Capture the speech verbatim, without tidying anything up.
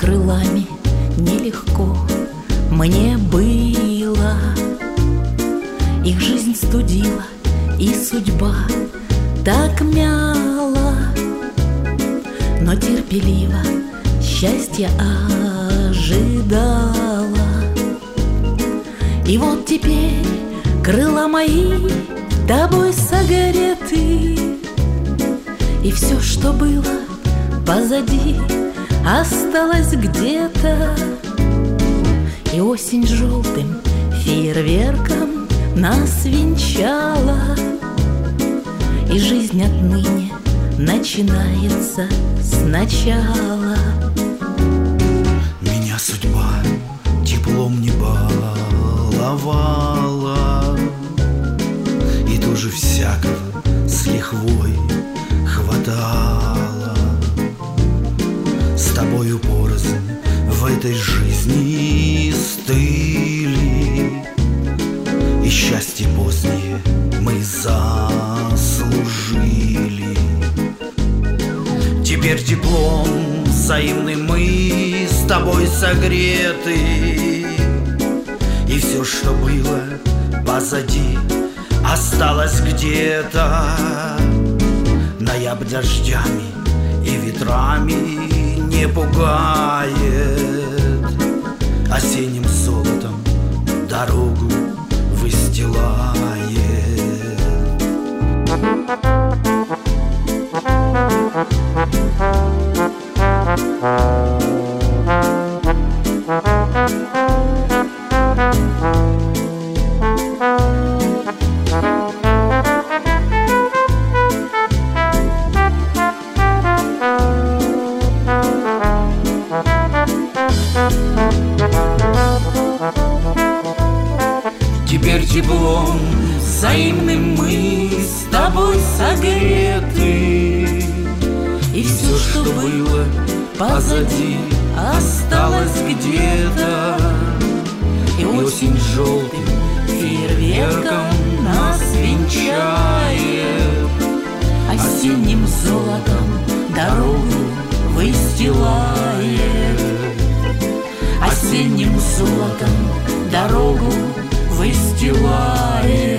крылами нелегко мне было. Их жизнь студила, и судьба так мяла, но терпеливо счастья ожидала. И вот теперь крыла мои тобой согреты, и все, что было позади, осталось где-то. И осень желтым фейерверком нас венчала, и жизнь отныне начинается сначала. Меня судьба теплом не баловала, и тоже всякого с лихвой хватало. С тобою порознь в этой жизни стыли, и счастье позднее мы заслужили. Теперь теплом взаимным мы с тобой согреты, и все, что было позади, осталось где-то. Ноябрь дождями и ветрами не пугает, осенним золотом дорогу выстилает. Теперь теплом взаимным мы с тобой согреты, и все, что было позади, осталось где-то. И осень желтым фейерверком нас венчает, осенним золотом дорогу выстилает, осенним золотом дорогу выстилает.